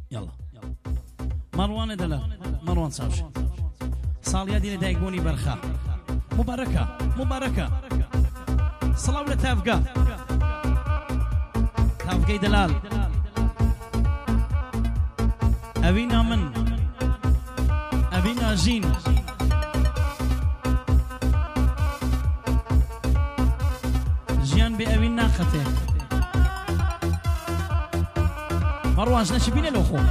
يلا مروان دلال مروان ساوش ساڵیادی لە دایکبوونی بەرخا مبارەکە مبارەکە سڵاو لە تافگا تافگەی دەلال ئەوینا من ئەوینا ژین ژیان بێ ئەوین ناخەتێ مەڕوانش نەچ بینە لەو خۆ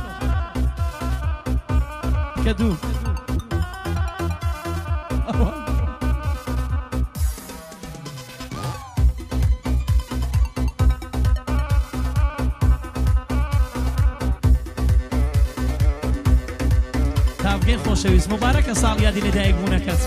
کە دوو تافگەی خۆشەویست مبارەکە ساڵیادی لە دایکبوونەکەت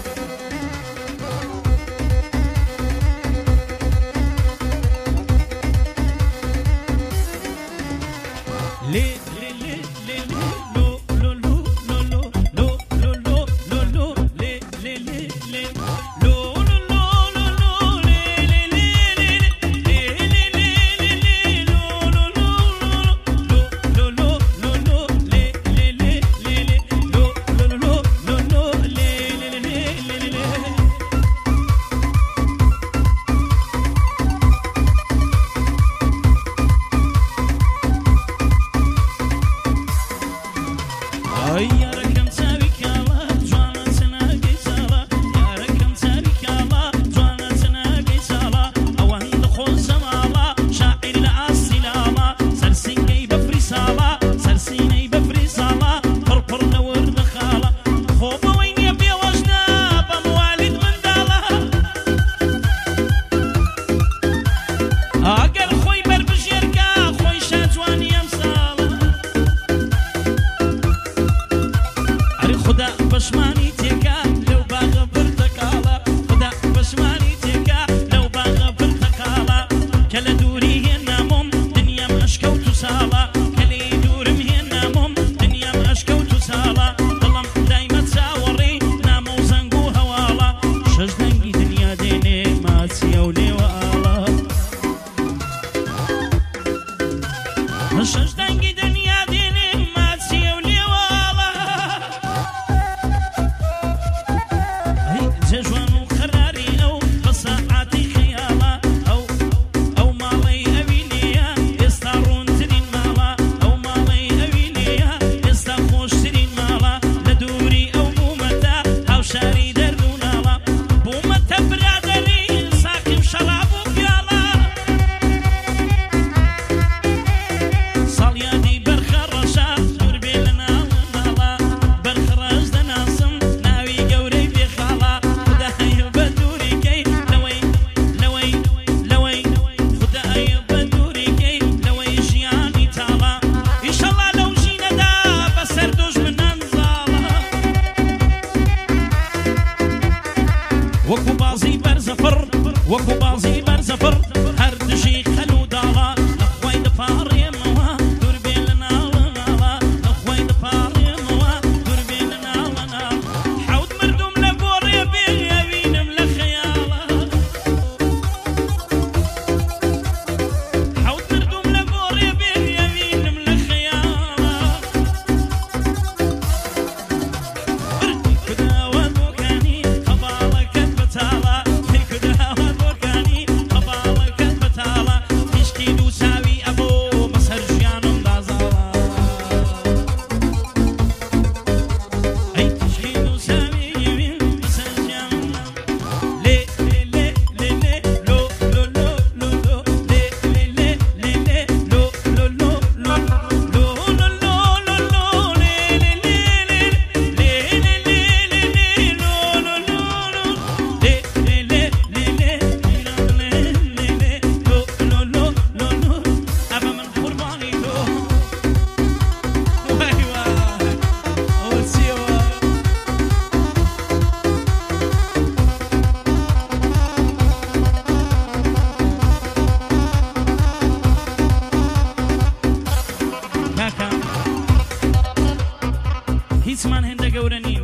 هیچمان هێندە گەورە نین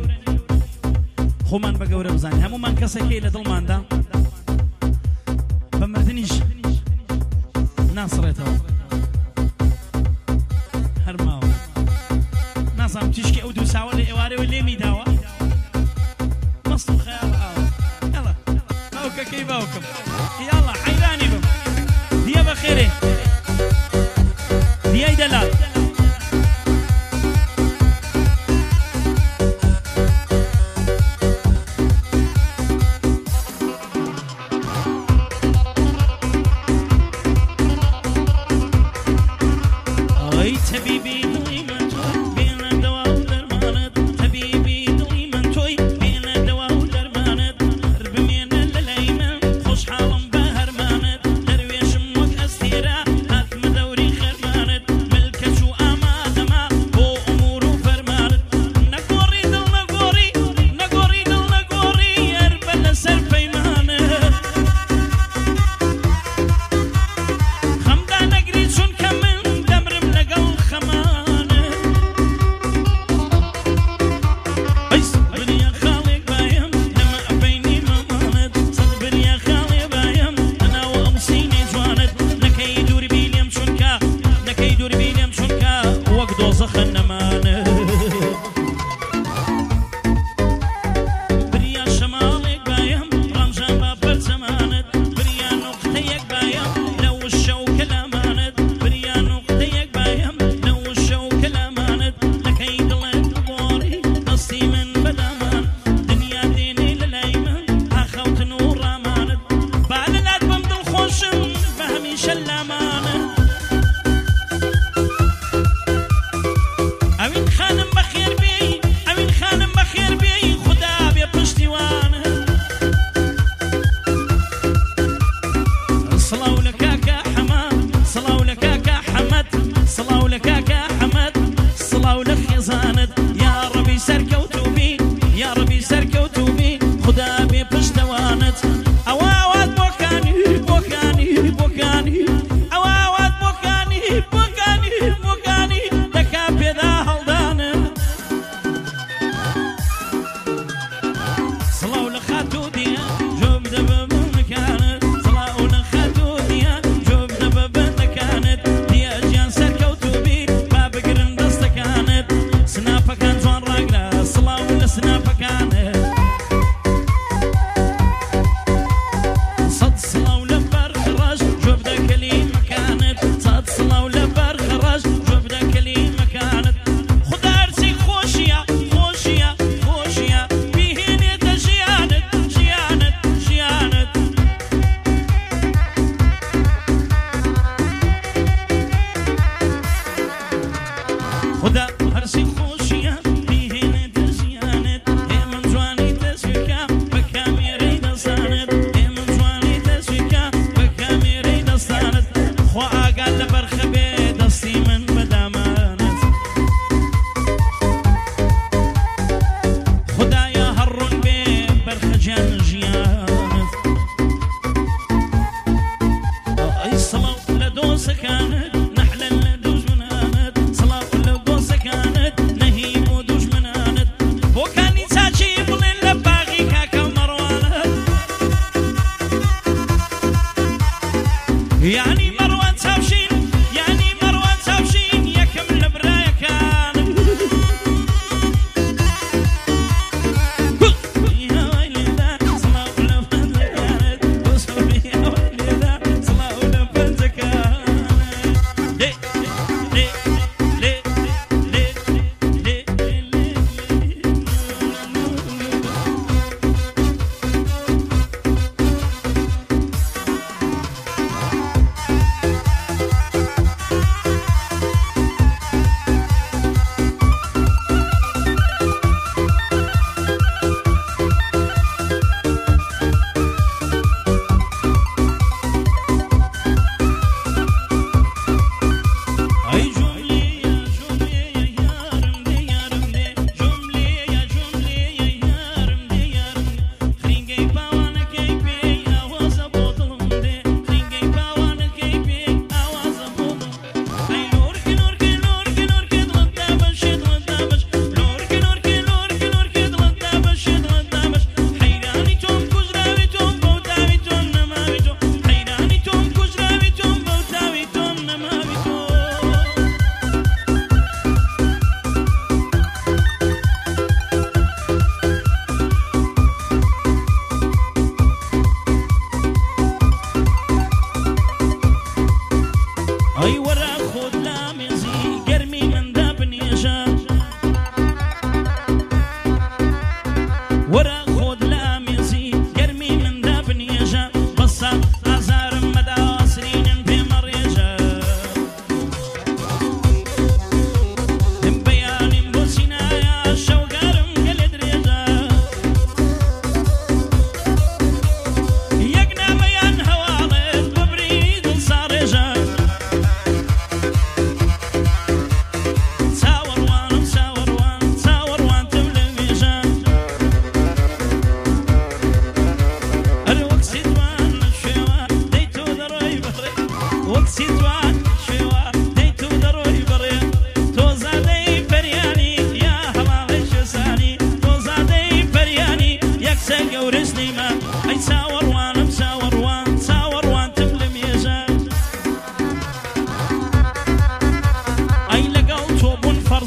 خۆمان بە گەورە بزانین هەمومان کەسێکی لە دڵماندا بە مردنیش ناسڕێتەوە هەر ماوە نازام تشکی ئەو دوو ساوە لە ئێوارەوە لێمی داوە مەست و خەیاڵ ئاوە یاڵا باوکەکەی باوکم یاڵا حەیرانی بم دیە بەخێرێ دیای دەلال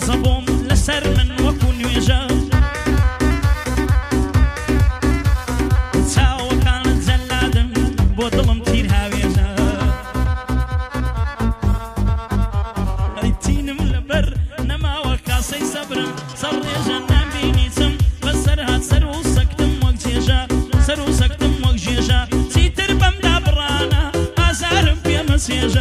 سەبۆم لەسەر من وەکو نوێژە چاوەکانت جەلادن بۆ دڵم تیر هاوێژە ئەیتینم لەبەر نەماوە کاسەی سەبرم سەر ڕێژە نامبینیچم بەسەر هات سەر و سەکتم وەک جێژە سەر و سەکتم وەک ژێژە چیتر بەمدا بڕانە ئازارم پێمەسێژە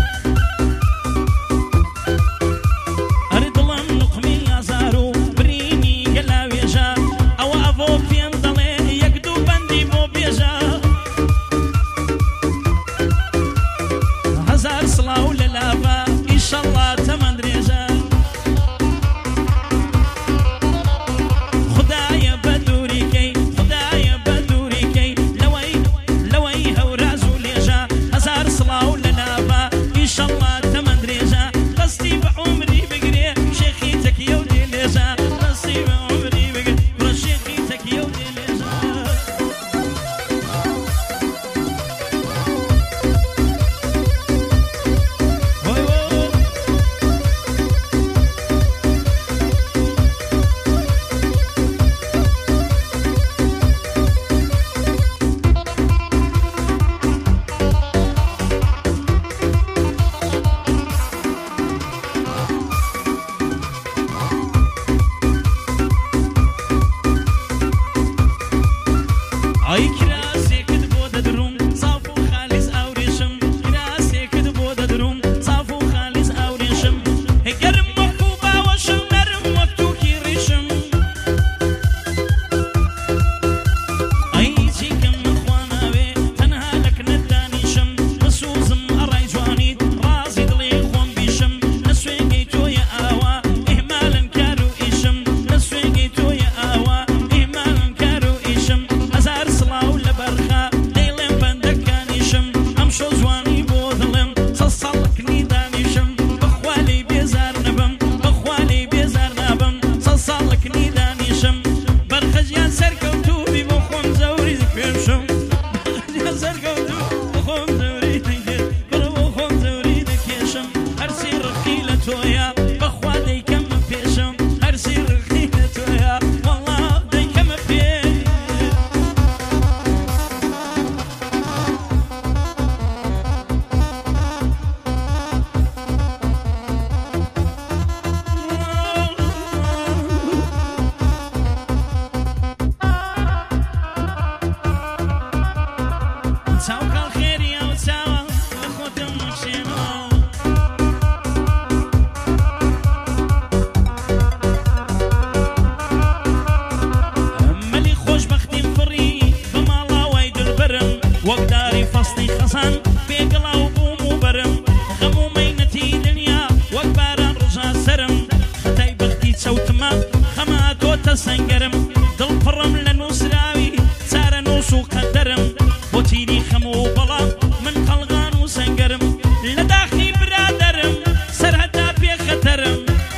سنگرم دل پرم لنوسراوی سار نوسو قدرم بو تیری خمو بلا من قلغان و سنگرم لداخی برادرم سرحدا پی خطرم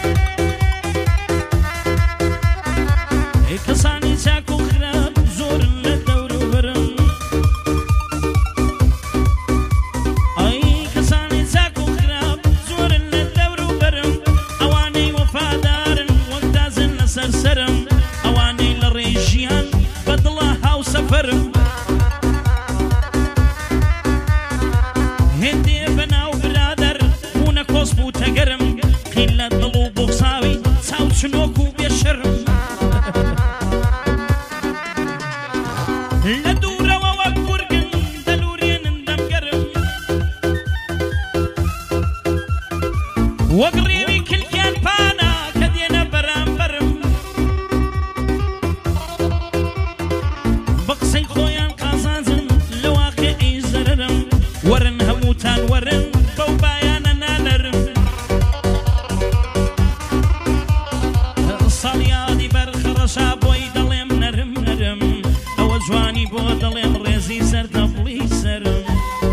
کسانی چاکو خراب زور لدورو برم ای کسانی چاکو خراب زور لدورو برم اوانی وفادارن وقتازن لسرسرم اوانی لريجيان بدلها وسفرم هندي بنا وبرادر هونا كوسبو تقرم قيلة ضلو بوصاوي تاو شنوكو بيشرم لدورة ووقورقن دلورين اندم قرم وقريني كل كان بانا كدينا برام برم بقسي خويان قازازن لواقعي زررم ورن هموتان ورن بوبايانا نالرم صاليادي برخرشا بوي دليم نرم نرم او جواني بو دليم ريزي سر دبلي سرم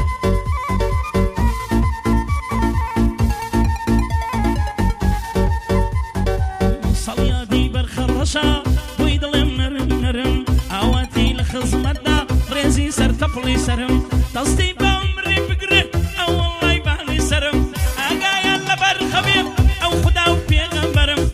صاليادي برخرشا بوي دليم نرم نرم اواتي لخزمتا ريزي سر دبلي سرم تصدي بعمري بقره او والله يبعني سرم اقايا لبر خبيب او خدا وبيغمبرم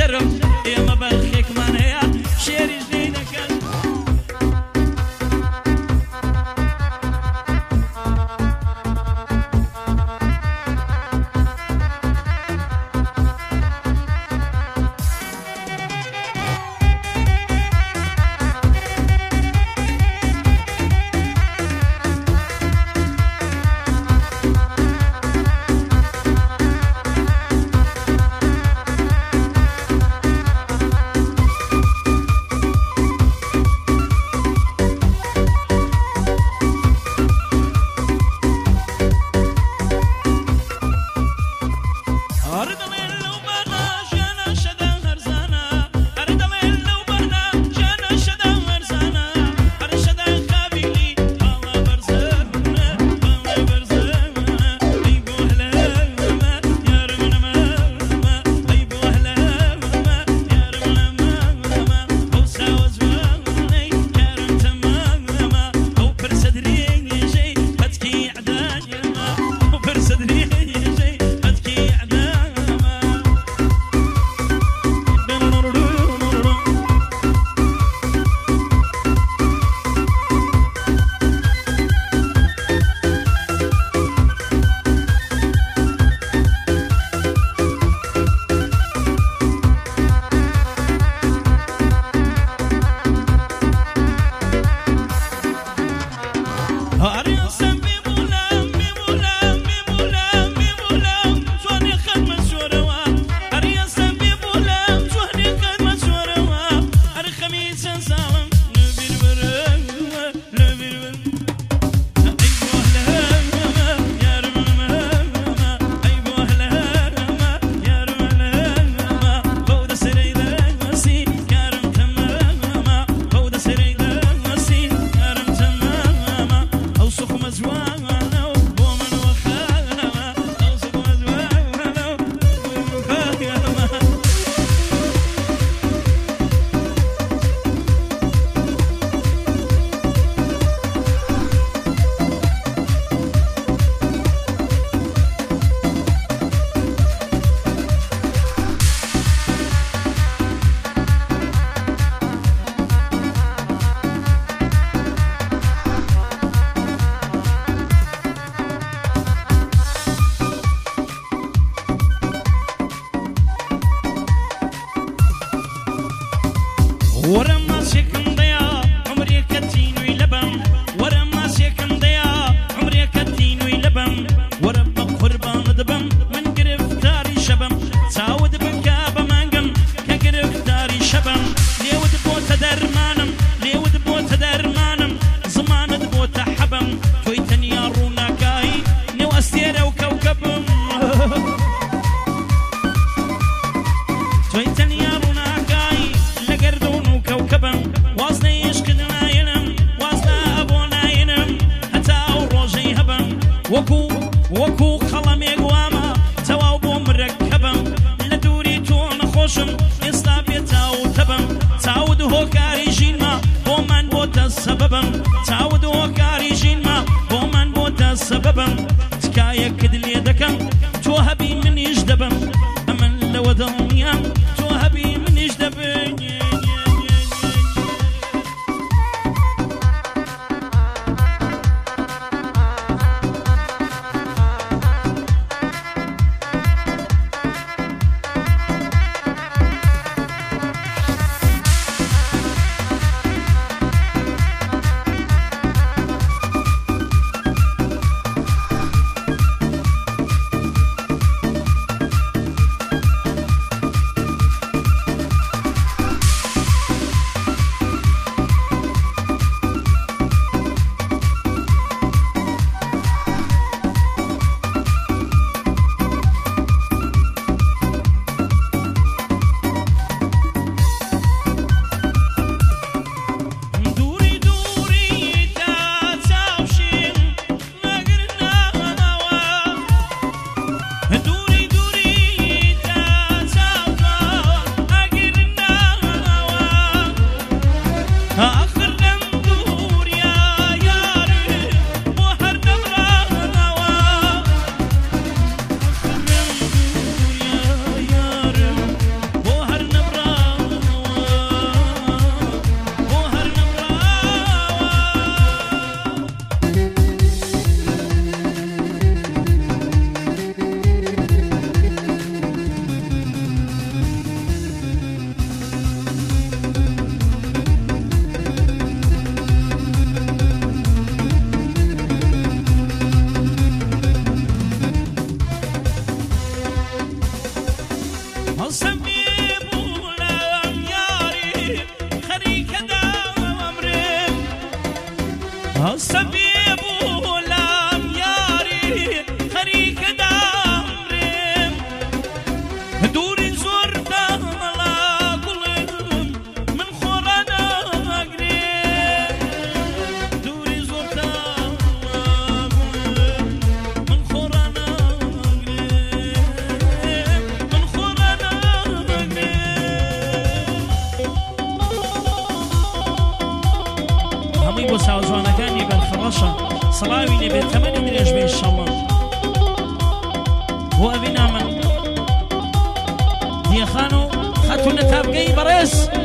شرم ئێمە بەرخێکمان هەیە شێریش دەی دەکەن وەکو خەڵەمێک وامە تەواو بۆ مرەکەبم لە دووری تۆ نەخۆشم ئێستا بێ چاو تەبم چاود هۆکاری ژینمە بۆمان بۆتە سەبەبم چاود هۆکاری ژینمە بۆمان بۆتە سەبەبم تکایەکت لێ دەکەم تۆ هەبی منیش دەبم ئەمن لەوە دڵنیام تۆ هەبی منیش دەبم هەمووی بۆ چاوجوانەکانی بەرخەڕەشە سەڵاوی لێبێت تەمەنی درێژ بێ ئینشەڵڵا بۆ ئەبینا من دیەخان و خەتونە تابگەی بەڕێز